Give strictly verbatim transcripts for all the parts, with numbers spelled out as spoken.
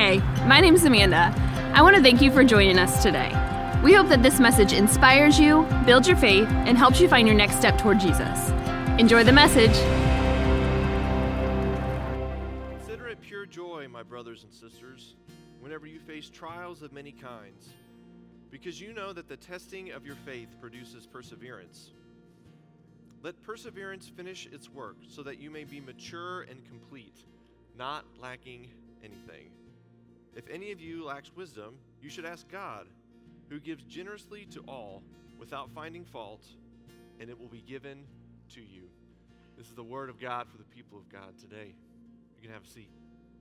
Hey, my name's Amanda. I want to thank you for joining us today. We hope that this message inspires you, builds your faith, and helps you find your next step toward Jesus. Enjoy the message. Consider it pure joy, my brothers and sisters, whenever you face trials of many kinds, because you know that the testing of your faith produces perseverance. Let perseverance finish its work, so that you may be mature and complete, not lacking anything. If any of you lacks wisdom, you should ask God, who gives generously to all without finding fault, and it will be given to you. This is the word of God for the people of God today. You can have a seat.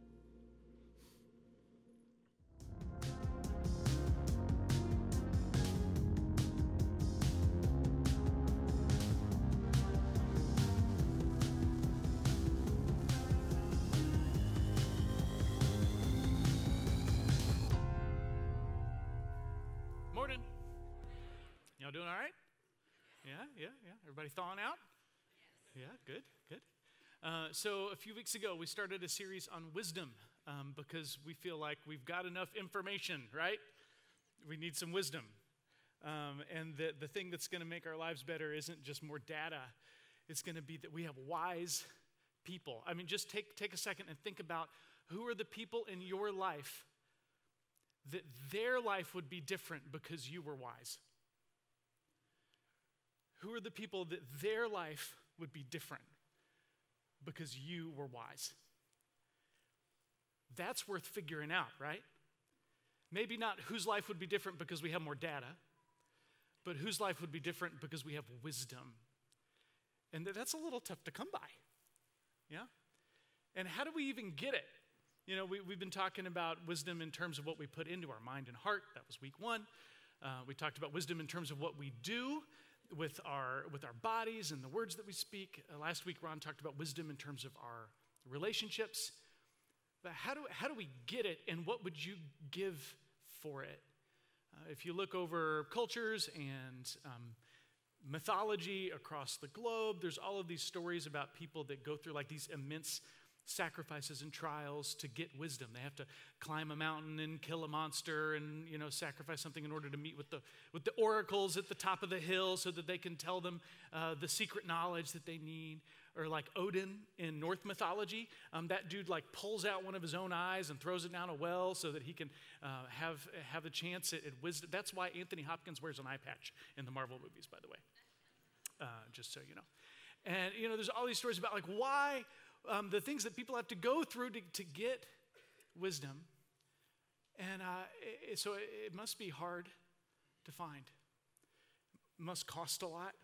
Y'all doing all right? Yeah, yeah, yeah. Everybody thawing out? Yeah, good, good. Uh, so a few weeks ago, we started a series on wisdom um, because we feel like we've got enough information, right? We need some wisdom. Um, and the, the thing that's going to make our lives better isn't just more data. It's going to be that we have wise people. I mean, just take, take a second and think about who are the people in your life that their life would be different because you were wise. Who are the people that their life would be different because you were wise? That's worth figuring out, right? Maybe not whose life would be different because we have more data, but whose life would be different because we have wisdom. And that's a little tough to come by, yeah? And how do we even get it? You know, we, we've been talking about wisdom in terms of what we put into our mind and heart. That was week one. Uh, we talked about wisdom in terms of what we do with our with our bodies and the words that we speak. Uh, last week, Ron talked about wisdom in terms of our relationships. But how do how do we get it, and what would you give for it? Uh, if you look over cultures and um, mythology across the globe, there's all of these stories about people that go through like these immense sacrifices and trials to get wisdom. They have to climb a mountain and kill a monster and, you know, sacrifice something in order to meet with the with the oracles at the top of the hill so that they can tell them uh, the secret knowledge that they need. Or like Odin in Norse mythology, um, that dude like pulls out one of his own eyes and throws it down a well so that he can uh, have have a chance at, at wisdom. That's why Anthony Hopkins wears an eye patch in the Marvel movies, by the way, uh, just so you know. And, you know, there's all these stories about like why Um, the things that people have to go through to, to get wisdom. And uh, it, so it, it must be hard to find. It must cost a lot.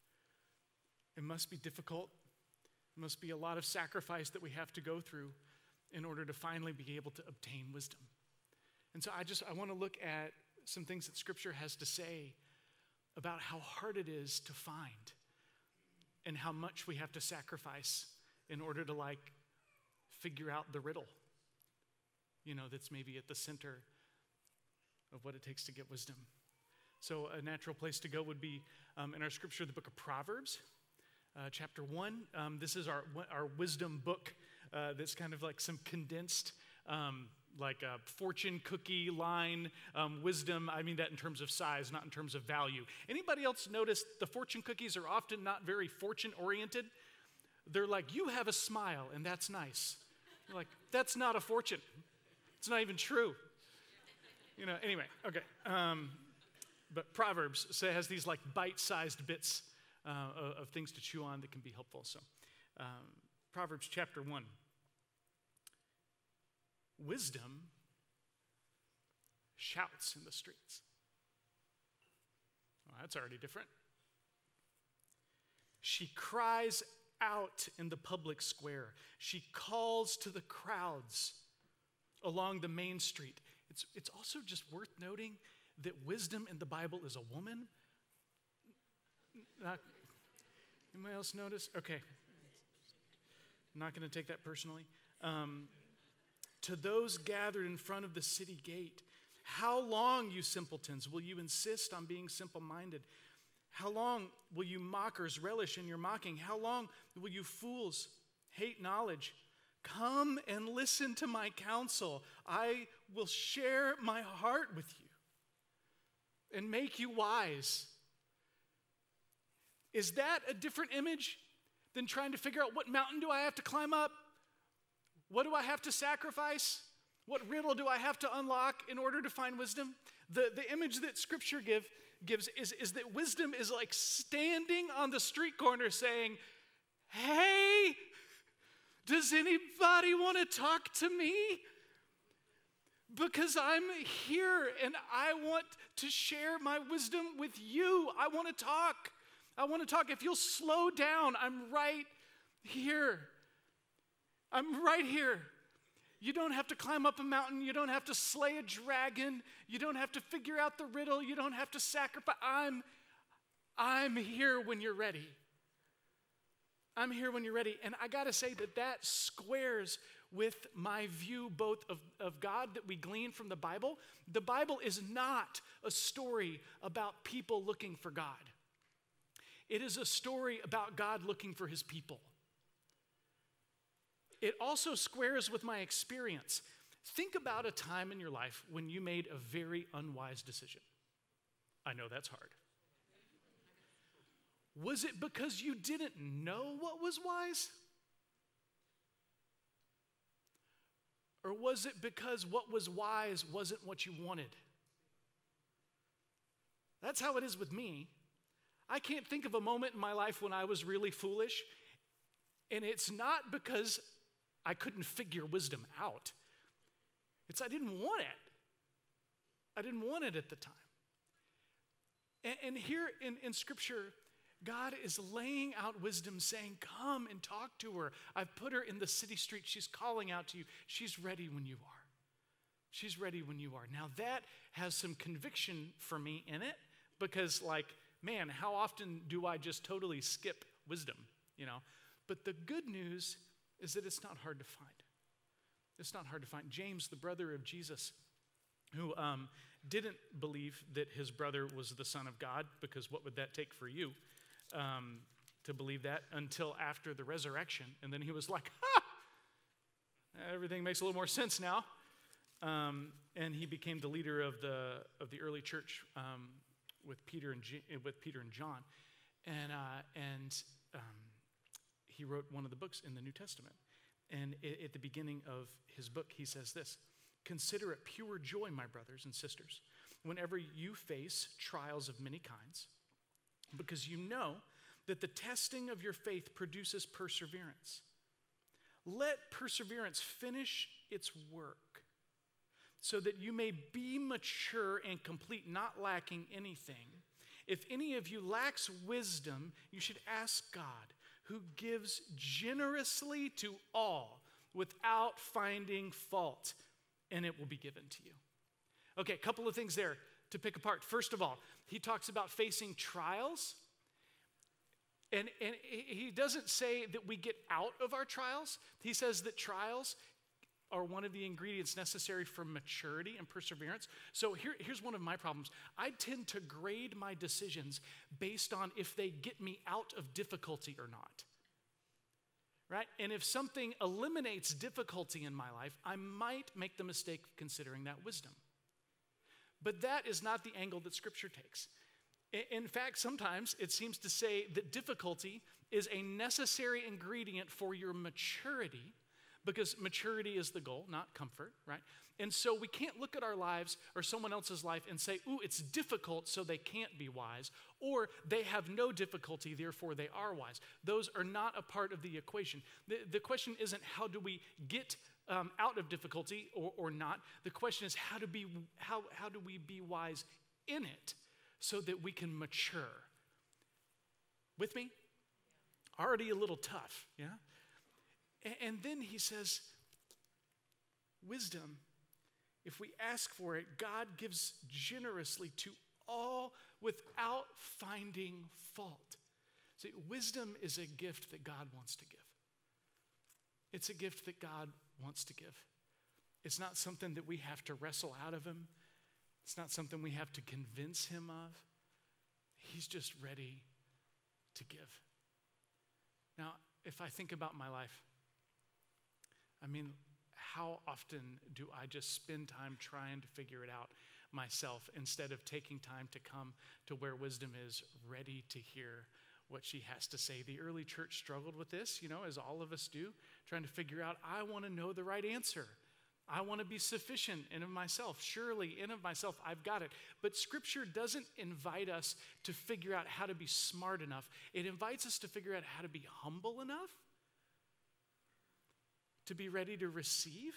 It must be difficult. It must be a lot of sacrifice that we have to go through in order to finally be able to obtain wisdom. And so I just, I want to look at some things that Scripture has to say about how hard it is to find and how much we have to sacrifice in order to like figure out the riddle, you know, that's maybe at the center of what it takes to get wisdom. So a natural place to go would be um, in our scripture, the book of Proverbs, uh, chapter one. Um, this is our our wisdom book uh, that's kind of like some condensed um, like a fortune cookie line um, wisdom. I mean that in terms of size, not in terms of value. Anybody else notice the fortune cookies are often not very fortune oriented? They're like, you have a smile, and that's nice. You're like, that's not a fortune. It's not even true. You know, anyway, okay. Um, but Proverbs say, has these like bite-sized bits uh, of, of things to chew on that can be helpful. So, um, Proverbs chapter one. Wisdom shouts in the streets. Well, that's already different. She cries out in the public square. She calls to the crowds along the main street. It's, it's also just worth noting that wisdom in the Bible is a woman. Not, anybody else notice? Okay. I'm not going to take that personally. Um, to those gathered in front of the city gate, how long, you simpletons, will you insist on being simple-minded? How long will you mockers relish in your mocking? How long will you fools hate knowledge? Come and listen to my counsel. I will share my heart with you and make you wise. Is that a different image than trying to figure out what mountain do I have to climb up? What do I have to sacrifice? What riddle do I have to unlock in order to find wisdom? The, the image that Scripture give, gives is, is that wisdom is like standing on the street corner saying, hey, does anybody want to talk to me? Because I'm here and I want to share my wisdom with you. I want to talk. I want to talk. If you'll slow down, I'm right here. I'm right here. You don't have to climb up a mountain. You don't have to slay a dragon. You don't have to figure out the riddle. You don't have to sacrifice. I'm, I'm here when you're ready. I'm here when you're ready. And I got to say that that squares with my view both of, of God that we glean from the Bible. The Bible is not a story about people looking for God. It is a story about God looking for his people. It also squares with my experience. Think about a time in your life when you made a very unwise decision. I know that's hard. Was it because you didn't know what was wise? Or was it because what was wise wasn't what you wanted? That's how it is with me. I can't think of a moment in my life when I was really foolish, and it's not because I couldn't figure wisdom out. It's I didn't want it. I didn't want it at the time. And, and here in, in Scripture, God is laying out wisdom, saying, come and talk to her. I've put her in the city street. She's calling out to you. She's ready when you are. She's ready when you are. Now that has some conviction for me in it because like, man, how often do I just totally skip wisdom, you know? But the good news is that it's not hard to find. It's not hard to find. James, the brother of Jesus, who um, didn't believe that his brother was the Son of God, because what would that take for you um, to believe that until after the resurrection? And then he was like, ha! Everything makes a little more sense now. Um, and he became the leader of the of the early church um, with Peter and G- with Peter and John, and uh, and um, he wrote one of the books in the New Testament. And at the beginning of his book, he says this: "Consider it pure joy, my brothers and sisters, whenever you face trials of many kinds, because you know that the testing of your faith produces perseverance. Let perseverance finish its work, so that you may be mature and complete, not lacking anything. If any of you lacks wisdom, you should ask God, who gives generously to all without finding fault, and it will be given to you." Okay, a couple of things there to pick apart. First of all, he talks about facing trials. And, and he doesn't say that we get out of our trials. He says that trials are one of the ingredients necessary for maturity and perseverance. So here, here's one of my problems. I tend to grade my decisions based on if they get me out of difficulty or not. Right? And if something eliminates difficulty in my life, I might make the mistake of considering that wisdom. But that is not the angle that Scripture takes. In fact, sometimes it seems to say that difficulty is a necessary ingredient for your maturity, because maturity is the goal, not comfort, right? And so we can't look at our lives or someone else's life and say, ooh, it's difficult, so they can't be wise, or they have no difficulty, therefore they are wise. Those are not a part of the equation. The, the question isn't how do we get um, out of difficulty or, or not. The question is how, to be, how, how do we be wise in it, so that we can mature. With me? Already a little tough, yeah? And, and then he says, wisdom, if we ask for it, God gives generously to all without finding fault. See, wisdom is a gift that God wants to give. It's a gift that God wants to give. It's not something that we have to wrestle out of him. It's not something we have to convince him of. He's just ready to give. Now, if I think about my life, I mean, how often do I just spend time trying to figure it out myself instead of taking time to come to where wisdom is, ready to hear what she has to say? The early church struggled with this, you know, as all of us do, trying to figure out, I want to know the right answer. I want to be sufficient in of myself. Surely in of myself, I've got it. But Scripture doesn't invite us to figure out how to be smart enough. It invites us to figure out how to be humble enough, to be ready to receive.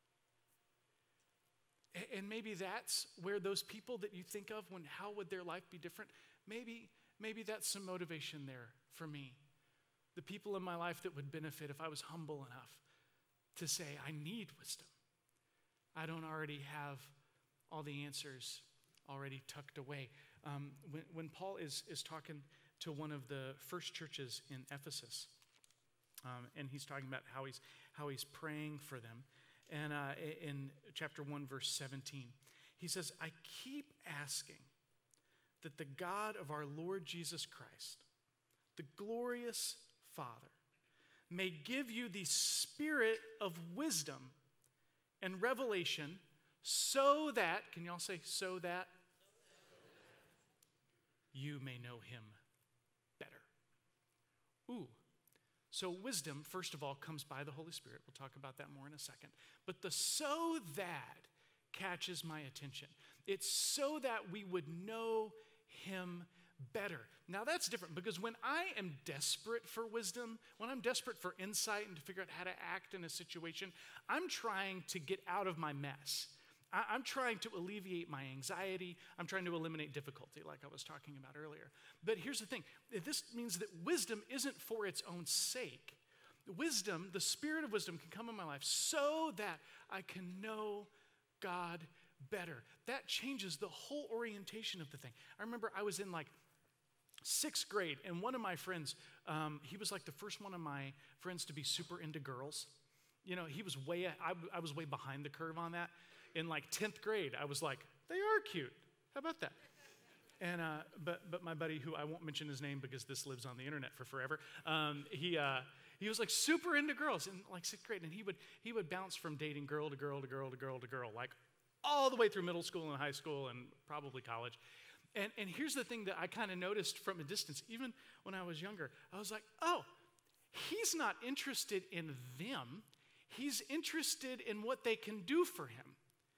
And maybe that's where those people that you think of when how would their life be different, maybe, maybe that's some motivation there for me. The people in my life that would benefit if I was humble enough to say, I need wisdom. I don't already have all the answers already tucked away. Um, when, when Paul is, is talking to one of the first churches in Ephesus, um, and he's talking about how he's, how he's praying for them, and uh, in chapter one, verse seventeen, he says, I keep asking that the God of our Lord Jesus Christ, the glorious Father, may give you the spirit of wisdom and revelation so that, can y'all say, so that you may know him better. Ooh. So wisdom, first of all, comes by the Holy Spirit. We'll talk about that more in a second. But the so that catches my attention. It's so that we would know him better. Now that's different because when I am desperate for wisdom, when I'm desperate for insight and to figure out how to act in a situation, I'm trying to get out of my mess. I, I'm trying to alleviate my anxiety. I'm trying to eliminate difficulty, like I was talking about earlier. But here's the thing. This means that wisdom isn't for its own sake. Wisdom, the spirit of wisdom can come in my life so that I can know God better. That changes the whole orientation of the thing. I remember I was in like sixth grade, and one of my friends, um, he was like the first one of my friends to be super into girls. You know, he was way, I, I was way behind the curve on that. In like tenth grade, I was like, they are cute. How about that? And uh, but but my buddy, who I won't mention his name because this lives on the internet for forever, um, he uh, he was like super into girls in like sixth grade, and he would he would bounce from dating girl to girl to girl to girl to girl, like all the way through middle school and high school and probably college. And, and here's the thing that I kind of noticed from a distance, even when I was younger. I was like, oh, he's not interested in them. He's interested in what they can do for him,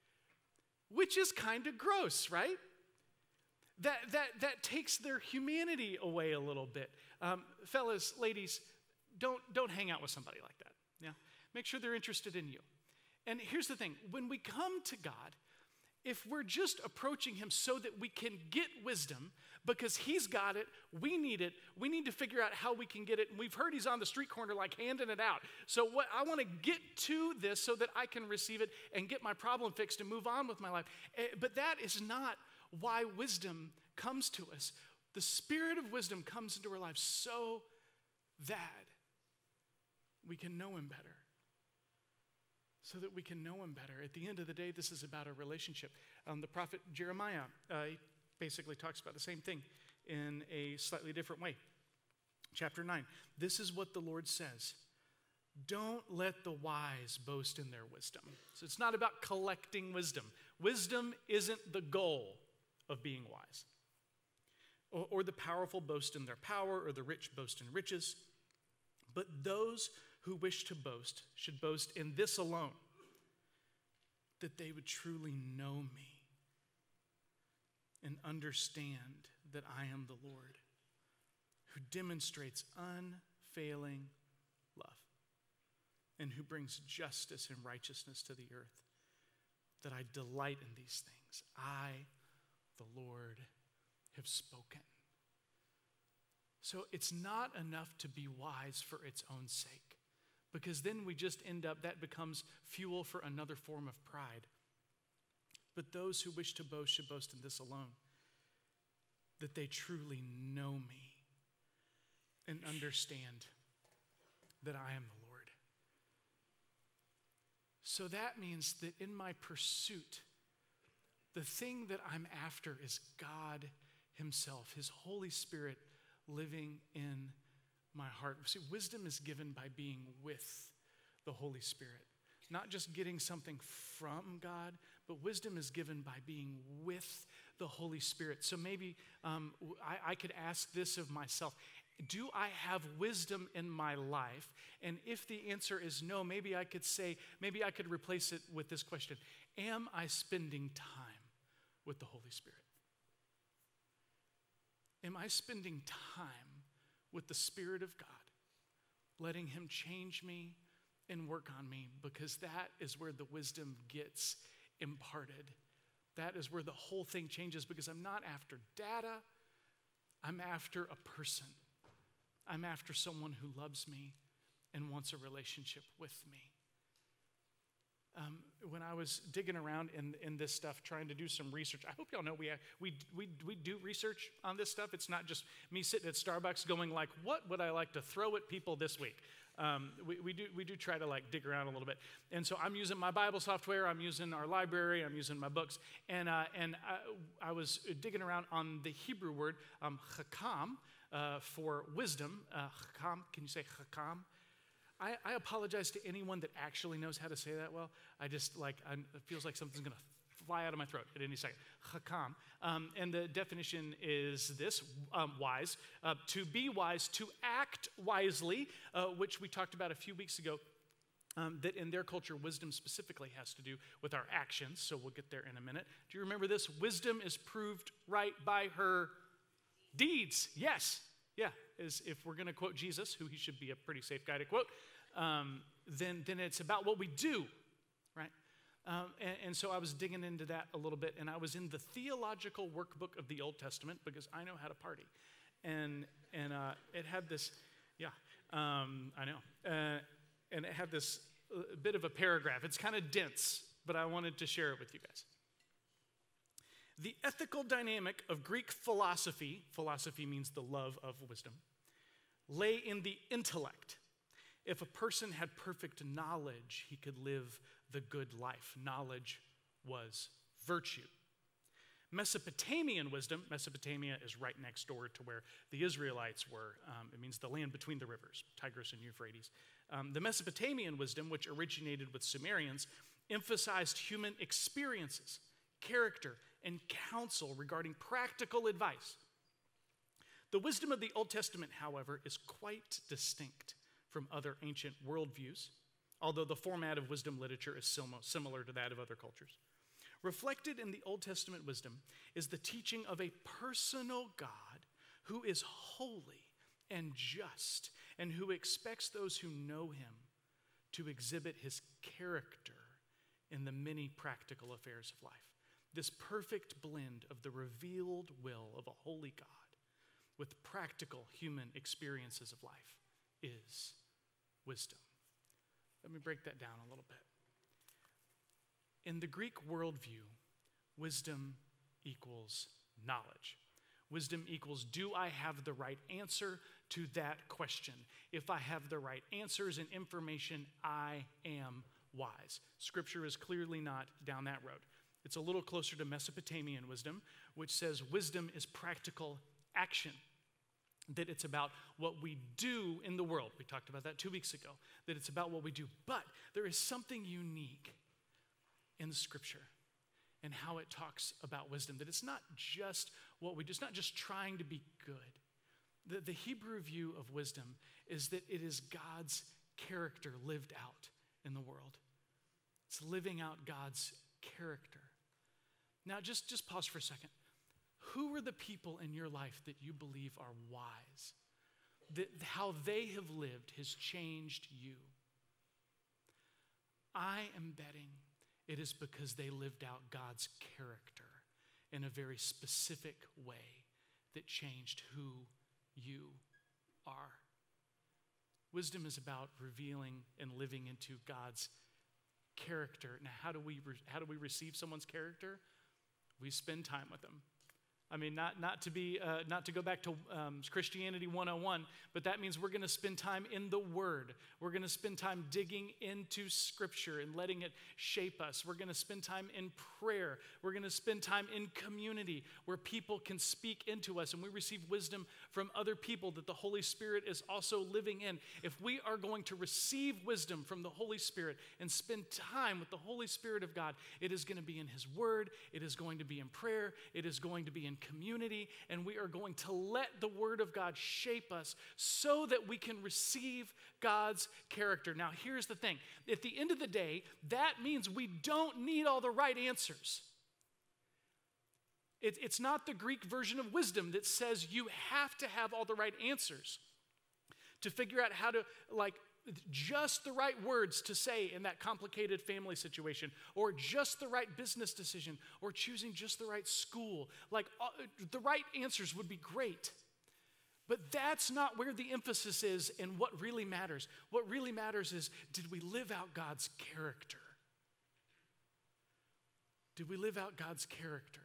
which is kind of gross, right? That, that, that takes their humanity away a little bit. Um, fellas, ladies, don't, don't hang out with somebody like that. Yeah? Make sure they're interested in you. And here's the thing. When we come to God, if we're just approaching him so that we can get wisdom because he's got it, we need it, we need to figure out how we can get it, and we've heard he's on the street corner like handing it out. So what I want to get to this so that I can receive it and get my problem fixed and move on with my life. But that is not why wisdom comes to us. The spirit of wisdom comes into our lives so that we can know him better. So that we can know him better. At the end of the day, this is about a relationship. Um, the prophet Jeremiah uh, basically talks about the same thing in a slightly different way. Chapter nine, this is what the Lord says. Don't let the wise boast in their wisdom. So it's not about collecting wisdom. Wisdom isn't the goal of being wise. Or, or the powerful boast in their power, or the rich boast in riches. But those who wish to boast should boast in this alone, that they would truly know me and understand that I am the Lord, who demonstrates unfailing love and who brings justice and righteousness to the earth, that I delight in these things. I, the Lord, have spoken. So it's not enough to be wise for its own sake. Because then we just end up, that becomes fuel for another form of pride. But those who wish to boast should boast in this alone, that they truly know me and understand that I am the Lord. So that means that in my pursuit, the thing that I'm after is God himself, his Holy Spirit living in my heart. See, wisdom is given by being with the Holy Spirit. not just getting something from God, but wisdom is given by being with the Holy Spirit. So maybe um, I, I could ask this of myself. Do I have wisdom in my life? And if the answer is no, maybe I could say, maybe I could replace it with this question. Am I spending time with the Holy Spirit? Am I spending time with the Spirit of God, letting him change me and work on me? Because that is where the wisdom gets imparted. That is where the whole thing changes, because I'm not after data. I'm after a person. I'm after someone who loves me and wants a relationship with me. Um, when I was digging around in, in this stuff, trying to do some research, I hope y'all know we, have, we, we, we do research on this stuff. It's not just me sitting at Starbucks going like, what would I like to throw at people this week? Um, we, we, do, we do try to like dig around a little bit. And so I'm using my Bible software, I'm using our library, I'm using my books. And, uh, and I, I was digging around on the Hebrew word, um, chakam, uh, for wisdom. Uh, chakam, can you say chakam? I, I apologize to anyone that actually knows how to say that well. I just like, I, it feels like something's going to fly out of my throat at any second. Chakam. Um, and the definition is this, um, wise. Uh, to be wise, to act wisely, uh, which we talked about a few weeks ago, um, that in their culture, wisdom specifically has to do with our actions. So we'll get there in a minute. Do you remember this? Wisdom is proved right by her deeds. Yes. Yeah, is if we're going to quote Jesus, who he should be a pretty safe guy to quote, um, then, then it's about what we do, right? Um, and, and so I was digging into that a little bit, and I was in the theological workbook of the Old Testament because I know how to party. And, and uh, it had this, yeah, um, I know. Uh, and it had this uh, bit of a paragraph. It's kind of dense, but I wanted to share it with you guys. The ethical dynamic of Greek philosophy, philosophy means the love of wisdom, lay in the intellect. If a person had perfect knowledge, he could live the good life. Knowledge was virtue. Mesopotamian wisdom, Mesopotamia is right next door to where the Israelites were. Um, it means the land between the rivers, Tigris and Euphrates. Um, the Mesopotamian wisdom, which originated with Sumerians, emphasized human experiences, character, and counsel regarding practical advice. The wisdom of the Old Testament, however, is quite distinct from other ancient worldviews, although the format of wisdom literature is similar to that of other cultures. Reflected in the Old Testament wisdom is the teaching of a personal God who is holy and just and who expects those who know him to exhibit his character in the many practical affairs of life. This perfect blend of the revealed will of a holy God with practical human experiences of life is wisdom. Let me break that down a little bit. In the Greek worldview, wisdom equals knowledge. Wisdom equals, do I have the right answer to that question? If I have the right answers and information, I am wise. Scripture is clearly not down that road. It's a little closer to Mesopotamian wisdom, which says wisdom is practical action, that it's about what we do in the world. We talked about that two weeks ago, that it's about what we do. But there is something unique in the Scripture and how it talks about wisdom, that it's not just what we do. It's not just trying to be good. The, the Hebrew view of wisdom is that it is God's character lived out in the world. It's living out God's character. Now, just, just pause for a second. Who are the people in your life that you believe are wise? That how they have lived has changed you? I am betting it is because they lived out God's character in a very specific way that changed who you are. Wisdom is about revealing and living into God's character. Now, how do we re- how do we receive someone's character? We spend time with them. I mean, not, not to be, uh, not to go back to um, Christianity one oh one, but that means we're going to spend time in the Word. We're going to spend time digging into Scripture and letting it shape us. We're going to spend time in prayer. We're going to spend time in community where people can speak into us and we receive wisdom from other people that the Holy Spirit is also living in. If we are going to receive wisdom from the Holy Spirit and spend time with the Holy Spirit of God, it is going to be in His Word, it is going to be in prayer, it is going to be in community, and we are going to let the Word of God shape us so that we can receive God's character. Now, here's the thing. At the end of the day, that means we don't need all the right answers. It, it's not the Greek version of wisdom that says you have to have all the right answers to figure out how to, like, just the right words to say in that complicated family situation, or just the right business decision, or choosing just the right school. Like, uh, the right answers would be great. But that's not where the emphasis is and what really matters. What really matters is, did we live out God's character? Did we live out God's character?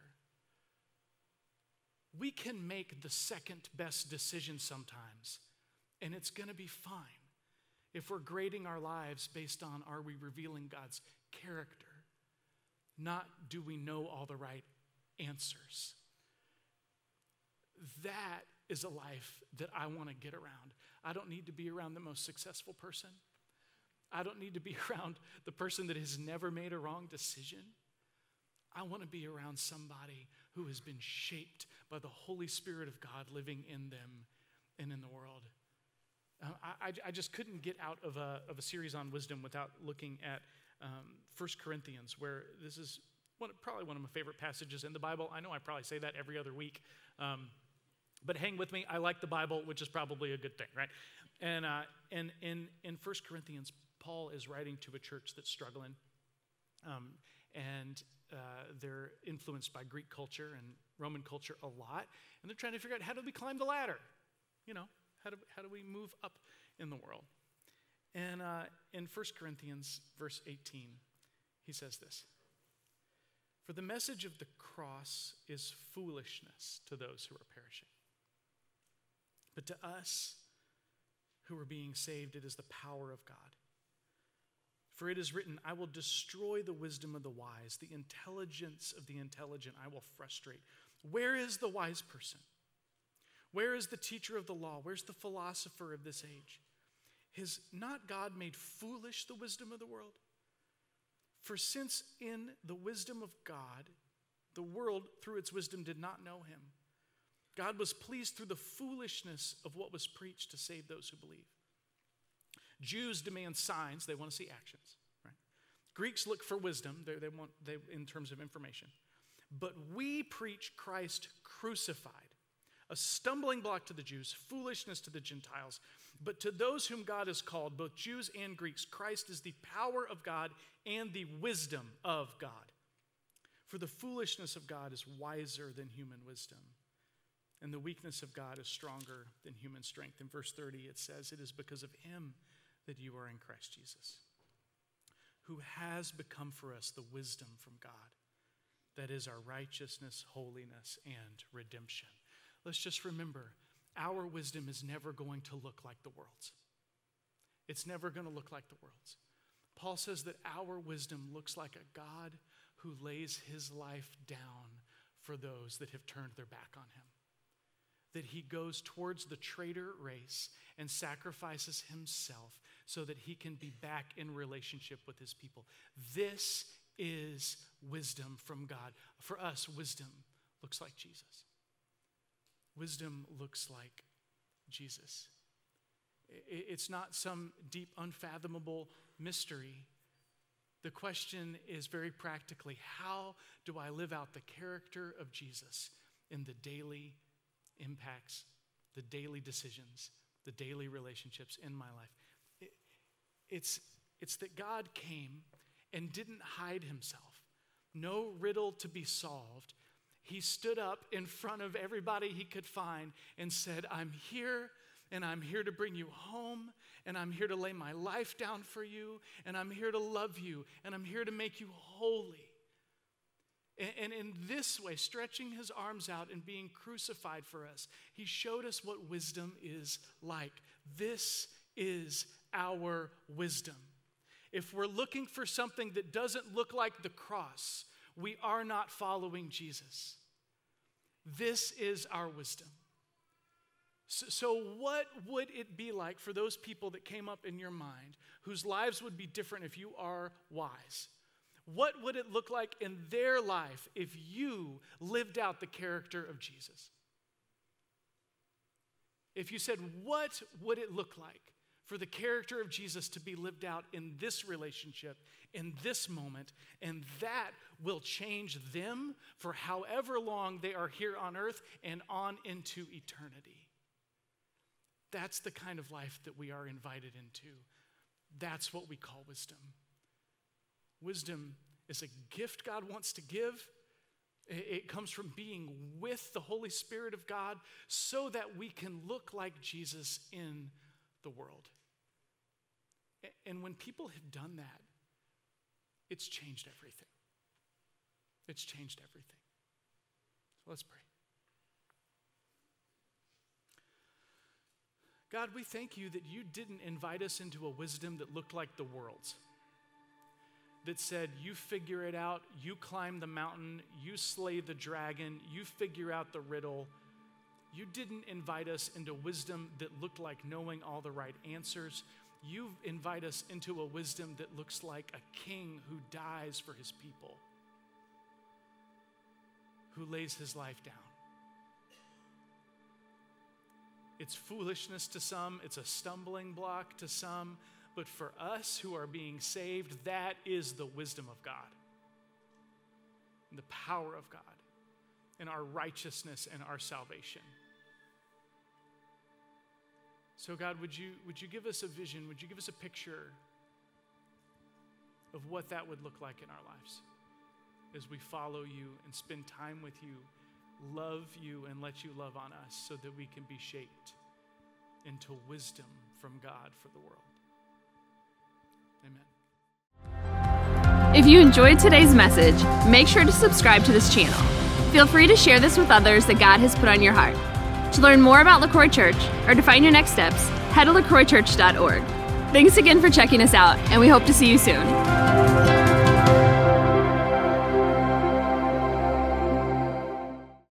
We can make the second best decision sometimes, and it's going to be fine. If we're grading our lives based on, are we revealing God's character? Not, do we know all the right answers? That is a life that I want to get around. I don't need to be around the most successful person. I don't need to be around the person that has never made a wrong decision. I want to be around somebody who has been shaped by the Holy Spirit of God living in them and in the world. Uh, I, I just couldn't get out of a, of a series on wisdom without looking at um, First Corinthians, where this is one, probably one of my favorite passages in the Bible. I know I probably say that every other week, um, but hang with me. I like the Bible, which is probably a good thing, right? And uh, and in in First Corinthians, Paul is writing to a church that's struggling, um, and uh, they're influenced by Greek culture and Roman culture a lot, and they're trying to figure out, how do we climb the ladder, you know? How do, how do we move up in the world? And uh, in First Corinthians, verse eighteen, he says this: "For the message of the cross is foolishness to those who are perishing. But to us who are being saved, it is the power of God. For it is written, I will destroy the wisdom of the wise, the intelligence of the intelligent I will frustrate. Where is the wise person? Where is the teacher of the law? Where's the philosopher of this age? Has not God made foolish the wisdom of the world? For since in the wisdom of God, the world through its wisdom did not know him, God was pleased through the foolishness of what was preached to save those who believe. Jews demand signs, they want to see actions. Right? Greeks look for wisdom, they, they want they, in terms of information. But we preach Christ crucified, a stumbling block to the Jews, foolishness to the Gentiles. But to those whom God has called, both Jews and Greeks, Christ is the power of God and the wisdom of God. For the foolishness of God is wiser than human wisdom, and the weakness of God is stronger than human strength." In verse thirty, it says, "It is because of him that you are in Christ Jesus, who has become for us the wisdom from God, that is our righteousness, holiness, and redemption." Let's just remember, our wisdom is never going to look like the world's. It's never going to look like the world's. Paul says that our wisdom looks like a God who lays his life down for those that have turned their back on him. That he goes towards the traitor race and sacrifices himself so that he can be back in relationship with his people. This is wisdom from God. For us, wisdom looks like Jesus. Wisdom looks like Jesus. It's not some deep, unfathomable mystery. The question is very practically, how do I live out the character of Jesus in the daily impacts, the daily decisions, the daily relationships in my life? It, it's, it's that God came and didn't hide himself. No riddle to be solved. He stood up in front of everybody he could find and said, I'm here, and I'm here to bring you home, and I'm here to lay my life down for you, and I'm here to love you, and I'm here to make you holy. And, and in this way, stretching his arms out and being crucified for us, he showed us what wisdom is like. This is our wisdom. If we're looking for something that doesn't look like the cross, we are not following Jesus. This is our wisdom. So, so what would it be like for those people that came up in your mind whose lives would be different if you are wise? What would it look like in their life if you lived out the character of Jesus? If you said, what would it look like for the character of Jesus to be lived out in this relationship, in this moment, and that will change them for however long they are here on earth and on into eternity. That's the kind of life that we are invited into. That's what we call wisdom. Wisdom is a gift God wants to give. It comes from being with the Holy Spirit of God so that we can look like Jesus in the world. And when people have done that, it's changed everything. It's changed everything. So let's pray. God, we thank you that you didn't invite us into a wisdom that looked like the world's, that said, you figure it out, you climb the mountain, you slay the dragon, you figure out the riddle. You didn't invite us into wisdom that looked like knowing all the right answers. You invite us into a wisdom that looks like a king who dies for his people, who lays his life down. It's foolishness to some, it's a stumbling block to some, but for us who are being saved, that is the wisdom of God, and the power of God, and our righteousness and our salvation. So God, would you, would you give us a vision? Would you give us a picture of what that would look like in our lives as we follow you and spend time with you, love you, and let you love on us so that we can be shaped into wisdom from God for the world. Amen. If you enjoyed today's message, make sure to subscribe to this channel. Feel free to share this with others that God has put on your heart. To learn more about LaCroix Church or to find your next steps, head to lacroix church dot org. Thanks again for checking us out, and we hope to see you soon.